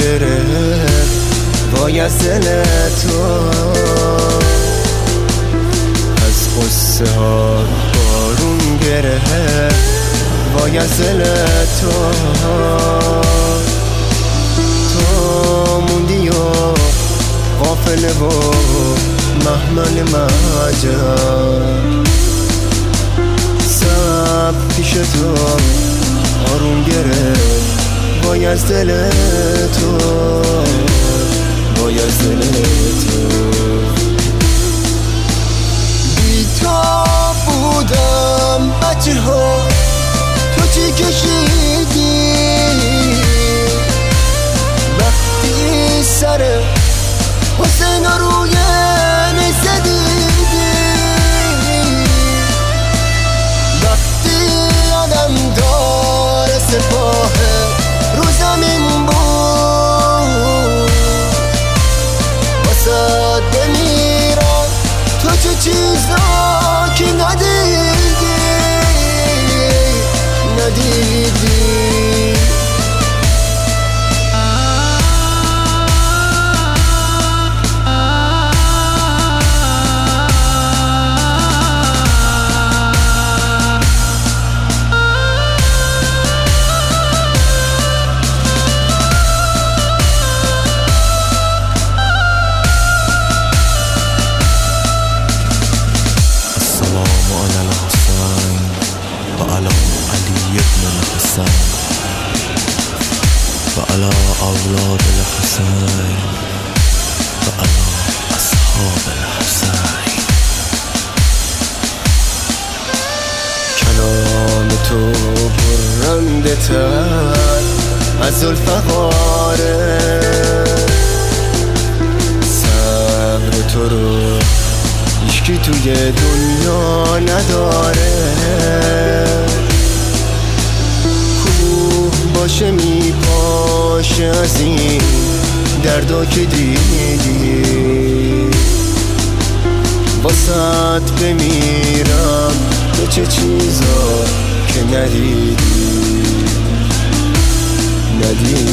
گرفت وای از دل تو، از قصه ها بارون گرفت وای از دل تو. تو موندی و قافله و محمل مهجر، سب پیش تو آروم گرفت وای از دل تو، وای از دل تو. بی تو بودم بچه ها، تو چی کشیدی وقتی سر حسین روی نیزه دیدی، وقتی آدم دار سپاه رو زمین بود واسد بمیرم، تو چه چیزا که ندیدی وعلى أولاد الحسين وعلى أصحاب الحسين. کلام تو برنده تر از ذوالفقاره، صبر تو رو هیچکی توی دنیا نداره. باشه میپاشه از این دردا که دیدی، واسط بمیرم به چه چیزا که ندیدی.